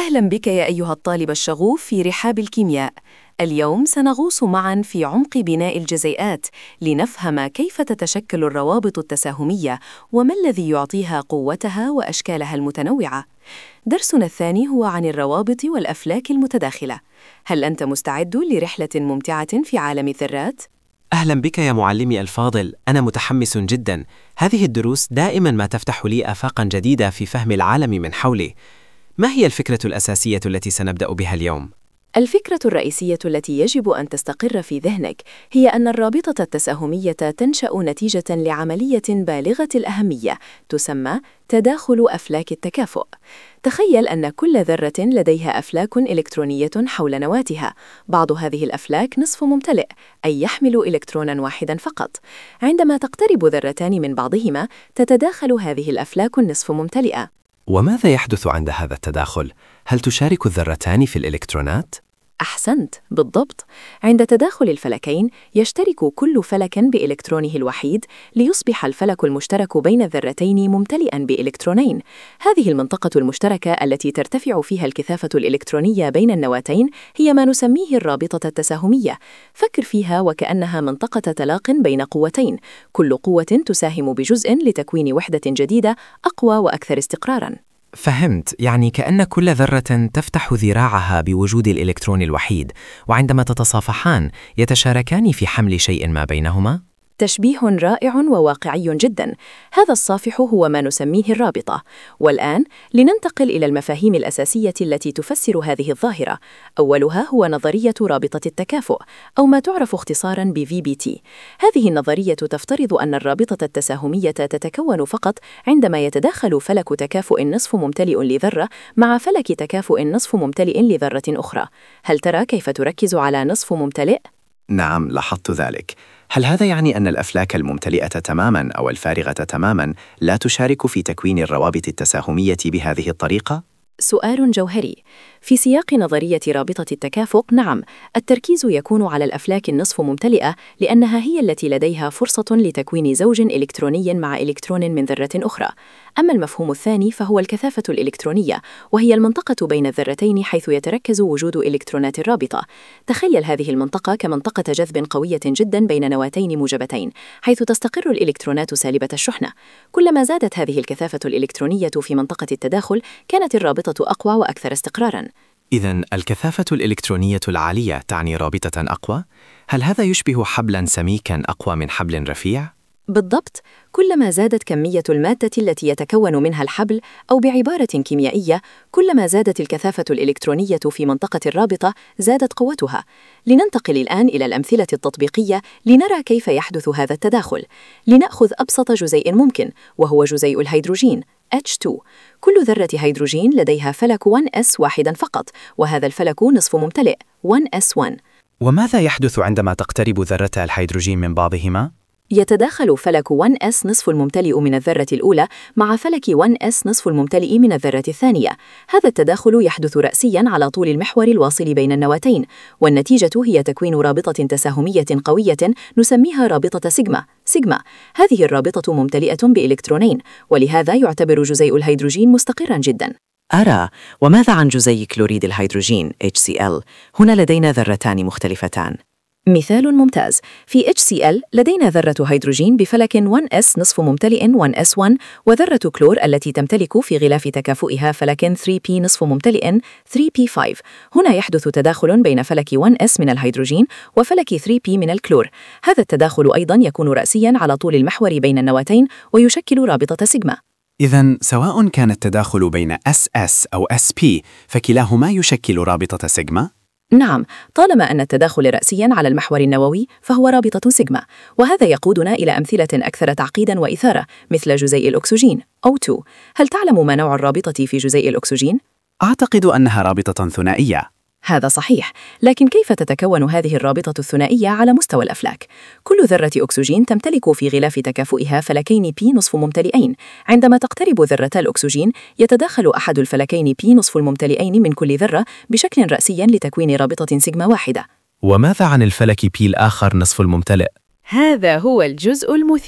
أهلا بك يا أيها الطالب الشغوف في رحاب الكيمياء. اليوم سنغوص معا في عمق بناء الجزيئات لنفهم كيف تتشكل الروابط التساهمية وما الذي يعطيها قوتها وأشكالها المتنوعة. درسنا الثاني هو عن الروابط والأفلاك المتداخلة. هل أنت مستعد لرحلة ممتعة في عالم الذرات؟ أهلا بك يا معلمي الفاضل، أنا متحمس جدا. هذه الدروس دائما ما تفتح لي آفاقا جديدة في فهم العالم من حولي. ما هي الفكرة الأساسية التي سنبدأ بها اليوم؟ الفكرة الرئيسية التي يجب أن تستقر في ذهنك هي أن الرابطة التساهمية تنشأ نتيجة لعملية بالغة الأهمية تسمى تداخل أفلاك التكافؤ. تخيل أن كل ذرة لديها أفلاك إلكترونية حول نواتها. بعض هذه الأفلاك نصف ممتلئ، أي يحمل إلكترونا واحدا فقط. عندما تقترب ذرتان من بعضهما تتداخل هذه الأفلاك النصف ممتلئة. وماذا يحدث عند هذا التداخل؟ هل تشارك الذرتان في الإلكترونات؟ أحسنت، بالضبط. عند تداخل الفلكين يشترك كل فلك بإلكترونه الوحيد ليصبح الفلك المشترك بين الذرتين ممتلئاً بإلكترونين. هذه المنطقة المشتركة التي ترتفع فيها الكثافة الإلكترونية بين النواتين هي ما نسميه الرابطة التساهمية. فكر فيها وكأنها منطقة تلاق بين قوتين، كل قوة تساهم بجزء لتكوين وحدة جديدة أقوى وأكثر استقراراً. فهمت، يعني كأن كل ذرة تفتح ذراعها بوجود الإلكترون الوحيد، وعندما تتصافحان يتشاركان في حمل شيء ما بينهما؟ تشبيه رائع وواقعي جدا. هذا الصافح هو ما نسميه الرابطة. والآن لننتقل إلى المفاهيم الأساسية التي تفسر هذه الظاهرة. أولها هو نظرية رابطة التكافؤ، أو ما تعرف اختصارا ب VBT. هذه النظرية تفترض أن الرابطة التساهمية تتكون فقط عندما يتداخل فلك تكافؤ نصف ممتلئ لذرة مع فلك تكافؤ نصف ممتلئ لذرة أخرى. هل ترى كيف تركز على نصف ممتلئ؟ نعم، لاحظت ذلك. هل هذا يعني أن الأفلاك الممتلئة تماماً أو الفارغة تماماً لا تشارك في تكوين الروابط التساهمية بهذه الطريقة؟ سؤال جوهري. في سياق نظرية رابطة التكافؤ، نعم، التركيز يكون على الأفلاك النصف ممتلئة لأنها هي التي لديها فرصة لتكوين زوج إلكتروني مع إلكترون من ذرة أخرى. أما المفهوم الثاني فهو الكثافة الإلكترونية، وهي المنطقة بين الذرتين حيث يتركز وجود إلكترونات الرابطة. تخيل هذه المنطقة كمنطقة جذب قوية جدا بين نواتين موجبتين، حيث تستقر الإلكترونات سالبة الشحنة. كلما زادت هذه الكثافة الإلكترونية في منطقة التداخل كانت الرابطة أقوى وأكثر استقراراً. إذن الكثافة الإلكترونية العالية تعني رابطة أقوى؟ هل هذا يشبه حبلاً سميكاً أقوى من حبل رفيع؟ بالضبط. كلما زادت كمية المادة التي يتكون منها الحبل، أو بعبارة كيميائية، كلما زادت الكثافة الإلكترونية في منطقة الرابطة زادت قوتها. لننتقل الآن إلى الأمثلة التطبيقية لنرى كيف يحدث هذا التداخل. لنأخذ أبسط جزيء ممكن، وهو جزيء الهيدروجين H2. كل ذرة هيدروجين لديها فلك 1s واحدا فقط، وهذا الفلك نصف ممتلئ 1s1. وماذا يحدث عندما تقترب ذرتا الهيدروجين من بعضهما؟ يتداخل فلك 1s نصف الممتلئ من الذرة الأولى مع فلك 1s نصف الممتلئ من الذرة الثانية. هذا التداخل يحدث رأسياً على طول المحور الواصل بين النواتين، والنتيجة هي تكوين رابطة تساهمية قوية نسميها رابطة سيجما. هذه الرابطة ممتلئة بإلكترونين، ولهذا يعتبر جزيء الهيدروجين مستقراً جداً. أرى، وماذا عن جزيء كلوريد الهيدروجين HCl؟ هنا لدينا ذرتان مختلفتان. مثال ممتاز. في HCl لدينا ذرة هيدروجين بفلك 1s نصف ممتلئ 1s1، وذرة كلور التي تمتلك في غلاف تكافؤها فلك 3p نصف ممتلئ 3p5. هنا يحدث تداخل بين فلك 1s من الهيدروجين وفلك 3p من الكلور. هذا التداخل أيضاً يكون رأسياً على طول المحور بين النواتين ويشكل رابطة سيجما. إذن سواء كان التداخل بين SS أو SP فكلاهما يشكل رابطة سيجما؟ نعم، طالما أن التداخل رأسياً على المحور النووي فهو رابطة سيجما. وهذا يقودنا إلى أمثلة أكثر تعقيداً وإثارة، مثل جزيء الأكسجين O2. هل تعلم ما نوع الرابطة في جزيء الأكسجين؟ أعتقد أنها رابطة ثنائية. هذا صحيح، لكن كيف تتكون هذه الرابطة الثنائية على مستوى الأفلاك؟ كل ذرة أكسجين تمتلك في غلاف تكافؤها فلكين P نصف ممتلئين. عندما تقترب ذرتا الأكسجين يتداخل أحد الفلكين P نصف الممتلئين من كل ذرة بشكل رأسي لتكوين رابطة سيجما واحدة. وماذا عن الفلك P الآخر نصف الممتلئ؟ هذا هو الجزء المثير.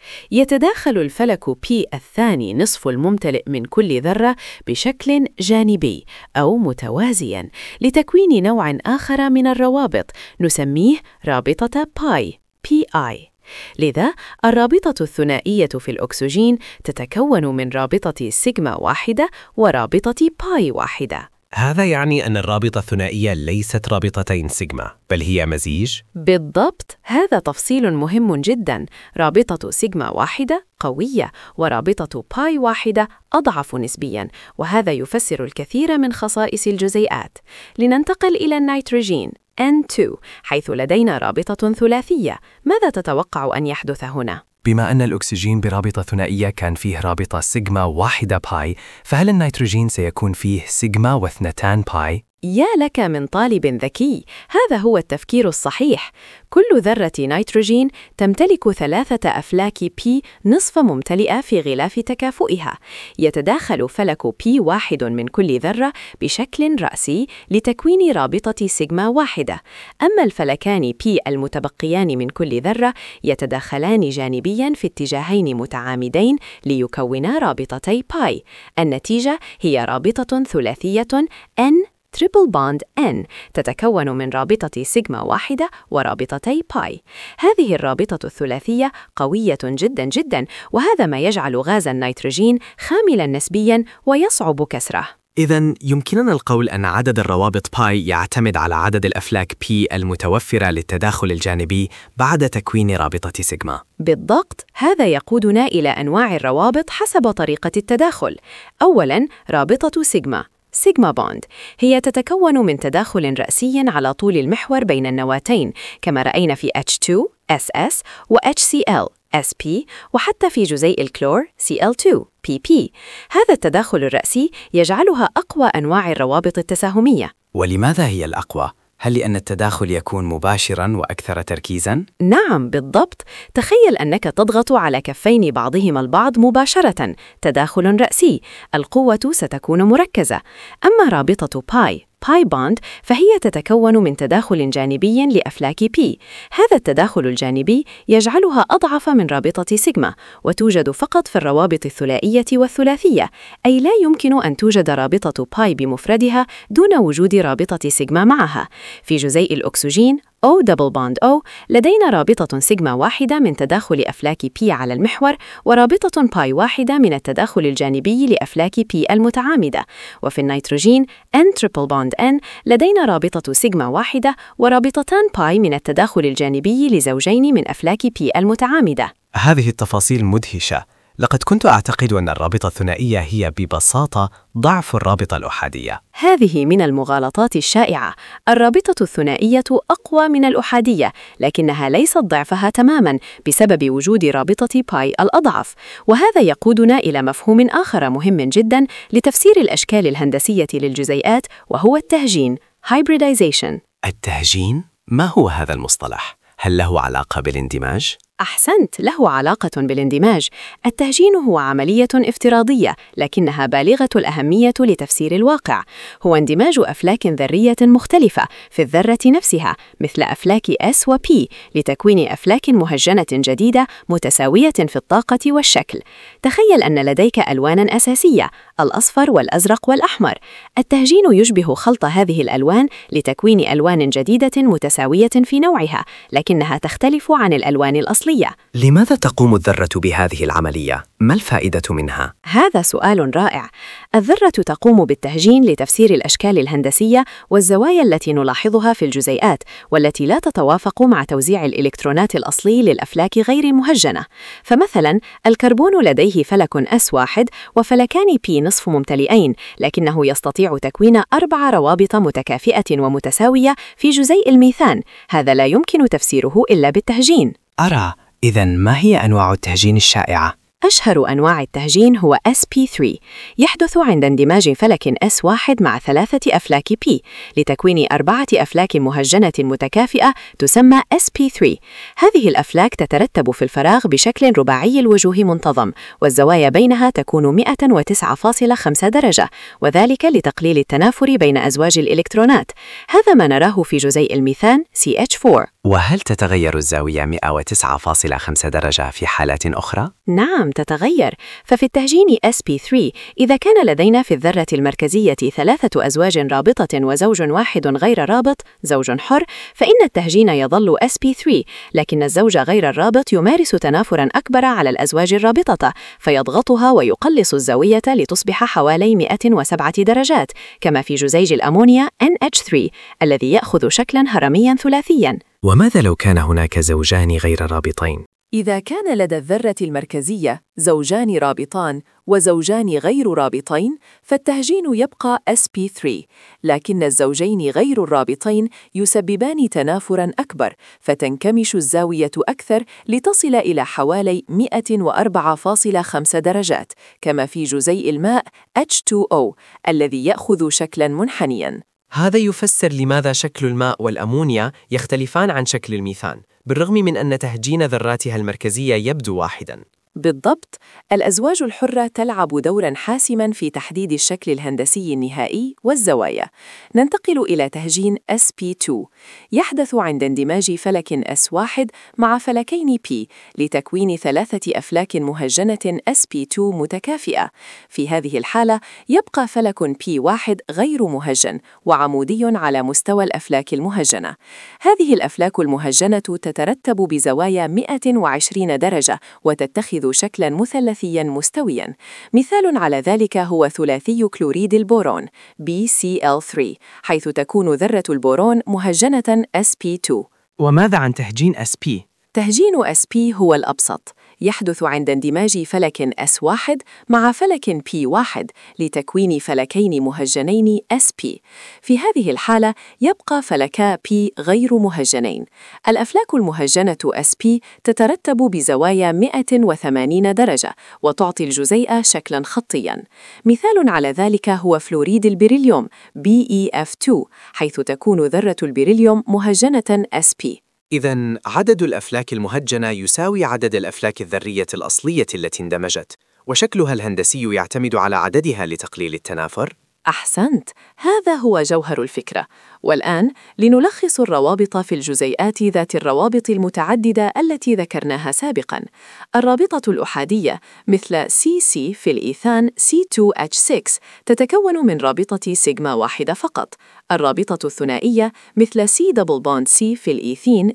يتداخل الفلك P الثاني نصف الممتلئ من كل ذرة بشكل جانبي أو متوازياً لتكوين نوع آخر من الروابط نسميه رابطة باي PI. لذا الرابطة الثنائية في الأكسجين تتكون من رابطة سيجما واحدة ورابطة باي واحدة. هذا يعني أن الرابطة الثنائية ليست رابطتين سيجما، بل هي مزيج؟ بالضبط، هذا تفصيل مهم جدا. رابطة سيجما واحدة قوية ورابطة باي واحدة أضعف نسبيا، وهذا يفسر الكثير من خصائص الجزيئات. لننتقل إلى النيتروجين N2 حيث لدينا رابطة ثلاثية. ماذا تتوقع أن يحدث هنا؟ بما أن الأكسجين برابطة ثنائية كان فيه رابطة سيجما واحدة باي، فهل النيتروجين سيكون فيه سيجما واثنتان باي؟ يا لك من طالب ذكي، هذا هو التفكير الصحيح. كل ذرة نيتروجين تمتلك 3 أفلاك P نصف ممتلئة في غلاف تكافؤها. يتداخل فلك P واحد من كل ذرة بشكل رأسي لتكوين رابطة سيجما واحدة، أما الفلكان P المتبقيان من كل ذرة يتداخلان جانبياً في اتجاهين متعامدين ليكونا رابطتي باي. النتيجة هي رابطة ثلاثية N تريبل بوند N تتكون من رابطة سيجما واحدة ورابطتي باي. هذه الرابطة الثلاثية قوية جدا جدا، وهذا ما يجعل غاز النيتروجين خاملا نسبيا ويصعب كسره. إذن يمكننا القول أن عدد الروابط باي يعتمد على عدد الأفلاك P المتوفرة للتداخل الجانبي بعد تكوين رابطة سيجما. بالضبط، هذا يقودنا إلى أنواع الروابط حسب طريقة التداخل. أولاً، رابطة سيجما بوند هي تتكون من تداخل رأسي على طول المحور بين النواتين، كما رأينا في H2 SS و HCl SP، وحتى في جزيء الكلور Cl2 PP. هذا التداخل الرأسي يجعلها أقوى أنواع الروابط التساهمية. ولماذا هي الأقوى؟ هل لأن التداخل يكون مباشراً وأكثر تركيزاً؟ نعم بالضبط، تخيل أنك تضغط على كفين بعضهما البعض مباشرة، تداخل رأسي، القوة ستكون مركزة. أما رابطة باي بوند فهي تتكون من تداخل جانبي لأفلاك P. هذا التداخل الجانبي يجعلها أضعف من رابطة سيجما، وتوجد فقط في الروابط الثنائية والثلاثية، أي لا يمكن أن توجد رابطة باي بمفردها دون وجود رابطة سيجما معها. في جزيء الأكسجين O double bond O لدينا رابطة سيجما واحدة من تداخل أفلاك P على المحور، ورابطة باي واحدة من التداخل الجانبي لأفلاك P المتعامدة. وفي النيتروجين N triple bond N لدينا رابطة سيجما واحدة ورابطتان باي من التداخل الجانبي لزوجين من أفلاك P المتعامدة. هذه التفاصيل مدهشة. لقد كنت أعتقد أن الرابطة الثنائية هي ببساطة ضعف الرابطة الأحادية. هذه من المغالطات الشائعة. الرابطة الثنائية أقوى من الأحادية، لكنها ليست ضعفها تماماً بسبب وجود رابطة باي الأضعف. وهذا يقودنا إلى مفهوم آخر مهم جداً لتفسير الأشكال الهندسية للجزيئات، وهو التهجين hybridization. التهجين؟ ما هو هذا المصطلح؟ هل له علاقة بالاندماج؟ أحسنت، له علاقة بالاندماج. التهجين هو عملية افتراضية لكنها بالغة الأهمية لتفسير الواقع. هو اندماج أفلاك ذرية مختلفة في الذرة نفسها مثل أفلاك S و P لتكوين أفلاك مهجنة جديدة متساوية في الطاقة والشكل. تخيل أن لديك ألوانا أساسية، الأصفر والأزرق والأحمر. التهجين يشبه خلط هذه الألوان لتكوين ألوان جديدة متساوية في نوعها، لكنها تختلف عن الألوان الأصلية. لماذا تقوم الذرة بهذه العملية؟ ما الفائدة منها؟ هذا سؤال رائع. الذرة تقوم بالتهجين لتفسير الأشكال الهندسية والزوايا التي نلاحظها في الجزيئات، والتي لا تتوافق مع توزيع الإلكترونات الأصلي للأفلاك غير المهجنة. فمثلاً الكربون لديه فلك S1 وفلكان P نصف ممتلئين، لكنه يستطيع تكوين 4 روابط متكافئة ومتساوية في جزيء الميثان. هذا لا يمكن تفسيره إلا بالتهجين. أرى. إذن ما هي أنواع التهجين الشائعة؟ أشهر أنواع التهجين هو SP3، يحدث عند اندماج فلك S1 مع 3 أفلاك P لتكوين 4 أفلاك مهجنة متكافئة تسمى SP3. هذه الأفلاك تترتب في الفراغ بشكل رباعي الوجوه منتظم، والزوايا بينها تكون 109.5 درجة، وذلك لتقليل التنافر بين أزواج الإلكترونات. هذا ما نراه في جزيء الميثان CH4. وهل تتغير الزاوية 109.5 درجة في حالات أخرى؟ نعم تتغير، ففي التهجين sp3 إذا كان لدينا في الذرة المركزية 3 أزواج رابطة وزوج واحد غير رابط، زوج حر، فإن التهجين يظل sp3، لكن الزوج غير الرابط يمارس تنافراً أكبر على الأزواج الرابطة، فيضغطها ويقلص الزاوية لتصبح حوالي 107 درجات، كما في جزيء الأمونيا NH3 الذي يأخذ شكلاً هرمياً ثلاثياً. وماذا لو كان هناك زوجان غير رابطين؟ إذا كان لدى الذرة المركزية زوجان رابطان وزوجان غير رابطين، فالتهجين يبقى sp3، لكن الزوجين غير الرابطين يسببان تنافراً أكبر، فتنكمش الزاوية أكثر لتصل إلى حوالي 104.5 درجات، كما في جزيء الماء H2O الذي يأخذ شكلاً منحنياً. هذا يفسر لماذا شكل الماء والأمونيا يختلفان عن شكل الميثان، بالرغم من أن تهجين ذراتها المركزية يبدو واحداً. بالضبط، الأزواج الحرة تلعب دوراً حاسماً في تحديد الشكل الهندسي النهائي والزوايا. ننتقل إلى تهجين sp2، يحدث عند اندماج فلك S1 مع فلكين P لتكوين 3 أفلاك مهجنة sp2 متكافئة. في هذه الحالة يبقى فلك P1 غير مهجن وعمودي على مستوى الأفلاك المهجنة. هذه الأفلاك المهجنة تترتب بزوايا 120 درجة وتتخذ شكلاً مثلثياً مستوياً. مثال على ذلك هو ثلاثي كلوريد البورون BCl3، حيث تكون ذرة البورون مهجنة sp2. وماذا عن تهجين SP؟ تهجين sp هو الأبسط، يحدث عند اندماج فلك S1 مع فلك P1 لتكوين فلكين مهجنين sp. في هذه الحالة يبقى فلكا P غير مهجنين. الأفلاك المهجنة sp تترتب بزوايا 180 درجة وتعطي الجزيء شكلاً خطياً. مثال على ذلك هو فلوريد البريليوم BeF2، حيث تكون ذرة البريليوم مهجنة sp. إذن عدد الأفلاك المهجنة يساوي عدد الأفلاك الذرية الأصلية التي اندمجت، وشكلها الهندسي يعتمد على عددها لتقليل التنافر؟ أحسنت، هذا هو جوهر الفكرة. والآن لنلخص الروابط في الجزيئات ذات الروابط المتعددة التي ذكرناها سابقاً. الرابطة الأحادية مثل CC في الإيثان C2H6 تتكون من رابطة سيجما واحدة فقط. الرابطة الثنائية مثل C double bond C في الإيثين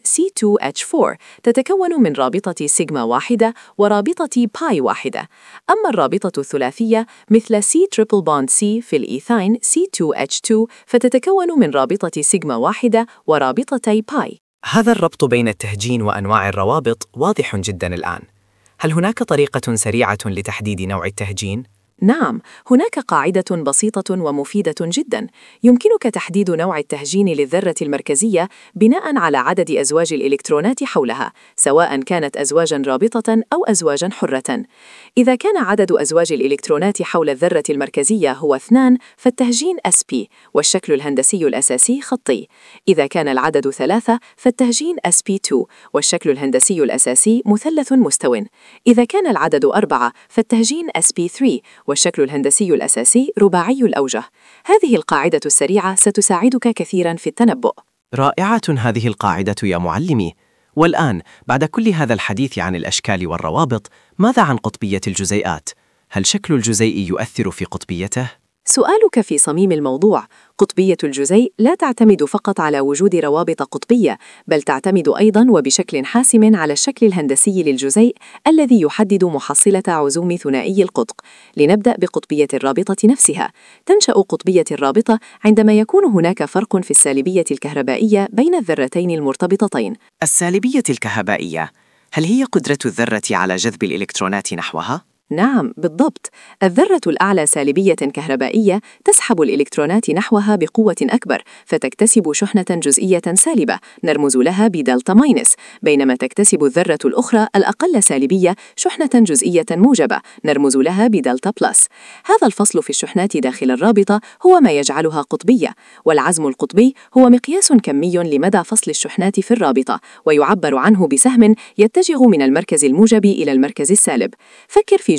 C2H4 تتكون من رابطة سيجما واحدة ورابطة باي واحدة. أما الرابطة الثلاثية مثل C triple bond C في الإيثين C2H2 فتتكون من رابطة سيجما واحدة ورابطتي باي. هذا الربط بين التهجين وأنواع الروابط واضح جداً الآن. هل هناك طريقة سريعة لتحديد نوع التهجين؟ نعم، هناك قاعدة بسيطة ومفيدة جداً. يمكنك تحديد نوع التهجين للذرة المركزية بناء على عدد أزواج الإلكترونات حولها، سواء كانت أزواجاً رابطة أو أزواجاً حرة. إذا كان عدد أزواج الإلكترونات حول الذرة المركزية هو 2، فالتهجين sp والشكل الهندسي الأساسي خطي. إذا كان العدد 3، فالتهجين sp2 والشكل الهندسي الأساسي مثلث مستو. إذا كان العدد 4، فالتهجين sp3 والشكل الهندسي الأساسي رباعي الأوجه. هذه القاعدة السريعة ستساعدك كثيراً في التنبؤ. رائعة هذه القاعدة يا معلمي. والآن بعد كل هذا الحديث عن الأشكال والروابط، ماذا عن قطبية الجزيئات؟ هل شكل الجزيء يؤثر في قطبيته؟ سؤالك في صميم الموضوع. قطبية الجزيء لا تعتمد فقط على وجود روابط قطبية، بل تعتمد أيضاً وبشكل حاسم على الشكل الهندسي للجزيء الذي يحدد محصلة عزوم ثنائي القطب. لنبدأ بقطبية الرابطة نفسها. تنشأ قطبية الرابطة عندما يكون هناك فرق في السالبية الكهربائية بين الذرتين المرتبطتين. السالبية الكهربائية، هل هي قدرة الذرة على جذب الإلكترونات نحوها؟ نعم، بالضبط. الذرة الأعلى سالبية كهربائية تسحب الإلكترونات نحوها بقوة أكبر، فتكتسب شحنة جزئية سالبة نرمز لها بدلتا ماينس، بينما تكتسب الذرة الأخرى الأقل سالبية شحنة جزئية موجبة نرمز لها بدلتا بلس. هذا الفصل في الشحنات داخل الرابطة هو ما يجعلها قطبية، والعزم القطبي هو مقياس كمي لمدى فصل الشحنات في الرابطة، ويعبر عنه بسهم يتجه من المركز الموجب إلى المركز السالب. فكر في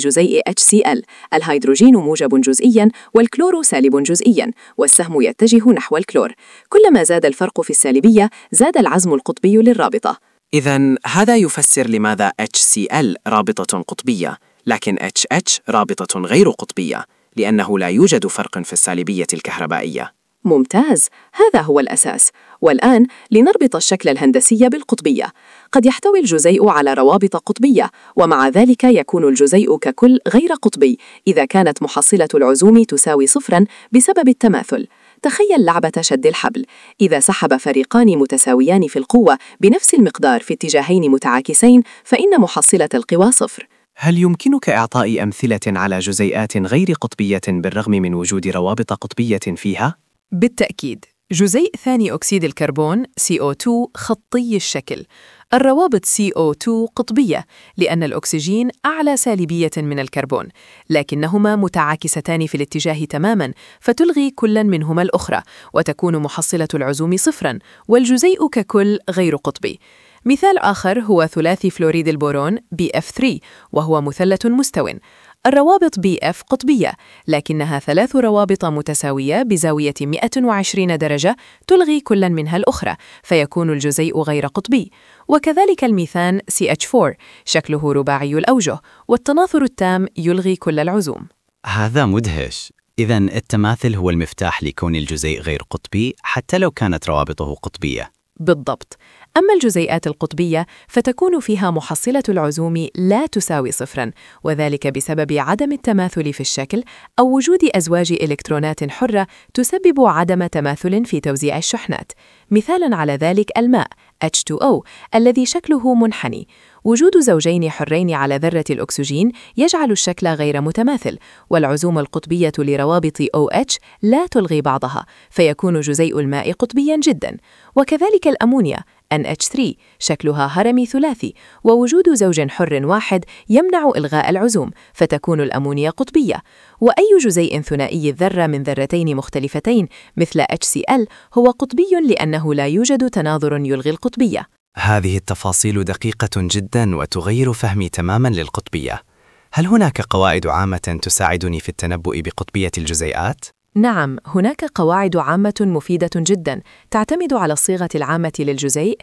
جزيء HCl. الهيدروجين موجب جزئياً والكلور سالب جزئياً، والسهم يتجه نحو الكلور. كلما زاد الفرق في السالبية زاد العزم القطبي للرابطة. إذن هذا يفسر لماذا HCl رابطة قطبية، لكن HH رابطة غير قطبية، لأنه لا يوجد فرق في السالبية الكهربائية. ممتاز، هذا هو الأساس. والآن لنربط الشكل الهندسي بالقطبية. قد يحتوي الجزيء على روابط قطبية، ومع ذلك يكون الجزيء ككل غير قطبي إذا كانت محصلة العزوم تساوي صفراً بسبب التماثل. تخيل لعبة شد الحبل. إذا سحب فريقان متساويان في القوة بنفس المقدار في اتجاهين متعاكسين، فإن محصلة القوى صفر. هل يمكنك إعطاء أمثلة على جزيئات غير قطبية بالرغم من وجود روابط قطبية فيها؟ بالتأكيد، جزيء ثاني أكسيد الكربون CO2 خطي الشكل. الروابط CO2 قطبية لأن الأكسجين أعلى سالبية من الكربون، لكنهما متعاكستان في الاتجاه تماماً، فتلغي كل منهما الأخرى وتكون محصلة العزوم صفراً، والجزيء ككل غير قطبي. مثال آخر هو ثلاثي فلوريد البورون BF3، وهو مثلث مستو. الروابط BF قطبية، لكنها ثلاث روابط متساوية بزاوية 120 درجة تلغي كل منها الأخرى، فيكون الجزيء غير قطبي. وكذلك الميثان CH4 شكله رباعي الأوجه، والتناثر التام يلغي كل العزوم. هذا مدهش. إذن التماثل هو المفتاح لكون الجزيء غير قطبي حتى لو كانت روابطه قطبية. بالضبط. أما الجزيئات القطبية فتكون فيها محصلة العزوم لا تساوي صفراً، وذلك بسبب عدم التماثل في الشكل أو وجود أزواج إلكترونات حرة تسبب عدم تماثل في توزيع الشحنات. مثالاً على ذلك الماء H2O الذي شكله منحني. وجود زوجين حرين على ذرة الأكسجين يجعل الشكل غير متماثل، والعزوم القطبية لروابط OH لا تلغي بعضها، فيكون جزيء الماء قطبياً جداً. وكذلك الأمونيا NH3 شكلها هرمي ثلاثي، ووجود زوج حر واحد يمنع إلغاء العزوم، فتكون الأمونيا قطبية. وأي جزيء ثنائي الذرة من ذرتين مختلفتين مثل HCl هو قطبي لأنه لا يوجد تناظر يلغي القطبية. هذه التفاصيل دقيقة جداً وتغير فهمي تماماً للقطبية. هل هناك قواعد عامة تساعدني في التنبؤ بقطبية الجزيئات؟ نعم، هناك قواعد عامة مفيدة جداً تعتمد على الصيغة العامة للجزيء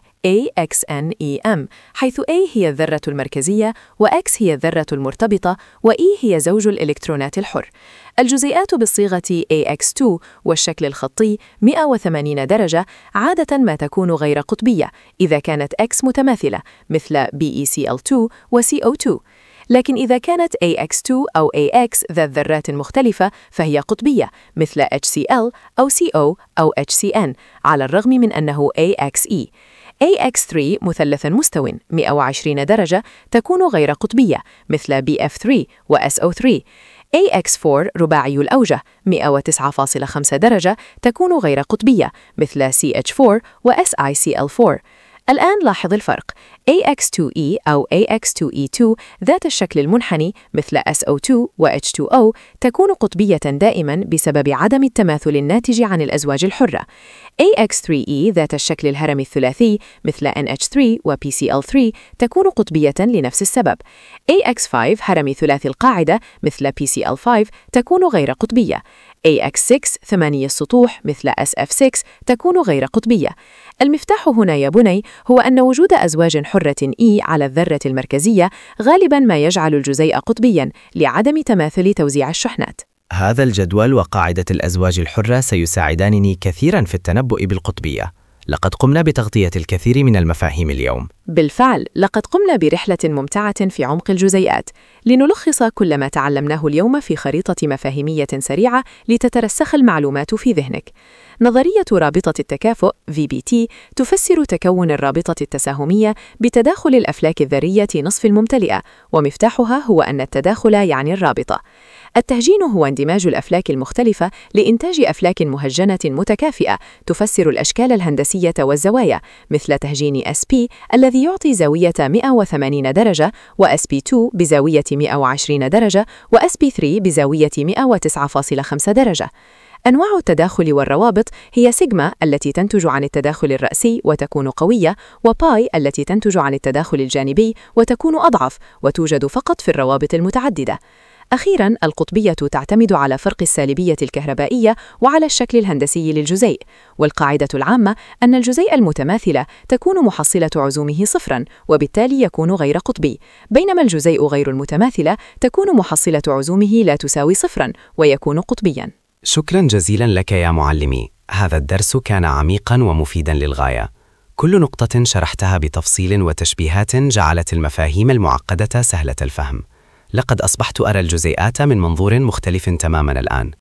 AXNEM، حيث A هي الذرة المركزية، وX هي الذرة المرتبطة، وE هي زوج الإلكترونات الحر. الجزيئات بالصيغة AX2 والشكل الخطي 180 درجة عادة ما تكون غير قطبية إذا كانت X متماثلة مثل BeCl2 وCO2. لكن إذا كانت AX2 أو AX ذات ذرات مختلفة فهي قطبية مثل HCl أو CO أو HCN، على الرغم من أنه AXE. AX3 مثلث مستو 120 درجة تكون غير قطبية مثل BF3 وSO3. AX4 رباعي الأوجه 109.5 درجة تكون غير قطبية مثل CH4 وSiCl4. الآن لاحظ الفرق. AX2E أو AX2E2 ذات الشكل المنحني مثل SO2 وH2O تكون قطبية دائماً بسبب عدم التماثل الناتج عن الأزواج الحرة. AX3E ذات الشكل الهرمي الثلاثي مثل NH3 وPCl3 تكون قطبية لنفس السبب. AX5 هرمي ثلاثي القاعدة مثل PCl5 تكون غير قطبية. AX6 ثماني السطوح مثل SF6 تكون غير قطبية. المفتاح هنا يا بني هو أن وجود أزواج حرة E على الذرة المركزية غالباً ما يجعل الجزيء قطبياً لعدم تماثل توزيع الشحنات. هذا الجدول وقاعدة الأزواج الحرة سيساعدانني كثيراً في التنبؤ بالقطبية. لقد قمنا بتغطية الكثير من المفاهيم اليوم. بالفعل، لقد قمنا برحلة ممتعة في عمق الجزيئات لنلخص كل ما تعلمناه اليوم في خريطة مفاهيمية سريعة لتترسخ المعلومات في ذهنك. نظرية رابطة التكافؤ VBT تفسر تكون الرابطة التساهمية بتداخل الأفلاك الذرية نصف الممتلئة، ومفتاحها هو أن التداخل يعني الرابطة. التهجين هو اندماج الأفلاك المختلفة لإنتاج أفلاك مهجنة متكافئة تفسر الأشكال الهندسية والزوايا، مثل تهجين SP الذي يعطي زاوية 180 درجة، وSP2 بزاوية 120 درجة، وSP3 بزاوية 109.5 درجة. أنواع التداخل والروابط هي سيجما التي تنتج عن التداخل الرأسي وتكون قوية، وباي التي تنتج عن التداخل الجانبي وتكون أضعف وتوجد فقط في الروابط المتعددة. أخيراً، القطبية تعتمد على فرق السالبية الكهربائية وعلى الشكل الهندسي للجزيء، والقاعدة العامة أن الجزيء المتماثل تكون محصلة عزومه صفراً وبالتالي يكون غير قطبي، بينما الجزيء غير المتماثل تكون محصلة عزومه لا تساوي صفراً ويكون قطبياً. شكراً جزيلاً لك يا معلمي، هذا الدرس كان عميقاً ومفيداً للغاية. كل نقطة شرحتها بتفصيل وتشبيهات جعلت المفاهيم المعقدة سهلة الفهم. لقد أصبحت أرى الجزيئات من منظور مختلف تماماً الآن.